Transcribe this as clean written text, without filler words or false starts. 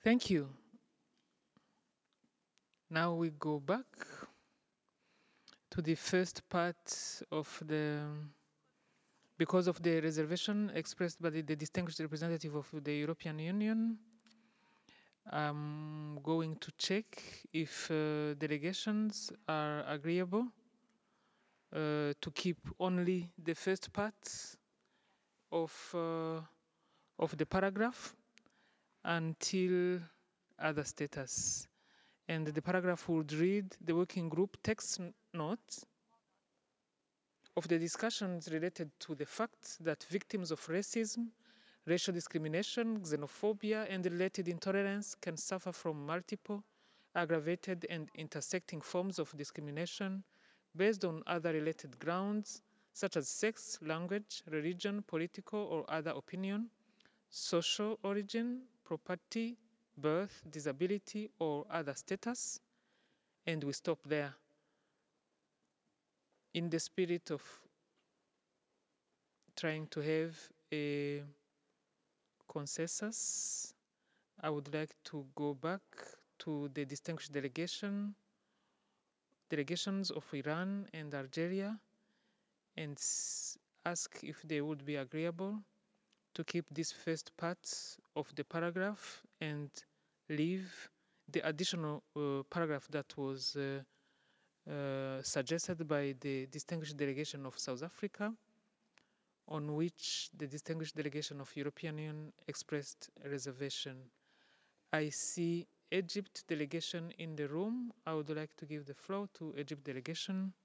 Thank you. Now we go back to the first part of because of the reservation expressed by the distinguished representative of the European Union. I'm going to check if delegations are agreeable to keep only the first part of the paragraph until other status. And the paragraph would read: the working group takes note of the discussions related to the fact that victims of racism, racial discrimination, xenophobia, and related intolerance can suffer from multiple, aggravated, and intersecting forms of discrimination based on other related grounds such as sex, language, religion, political or other opinion, social origin, property, birth, disability, or other status. And we stop there. In the spirit of trying to have a consensus, I would like to go back to the distinguished delegations of Iran and Algeria and ask if they would be agreeable to keep this first part of the paragraph and leave the additional paragraph that was suggested by the distinguished delegation of South Africa, on which the distinguished delegation of European Union expressed a reservation. I see Egypt delegation in the room. I would like to give the floor to Egypt delegation.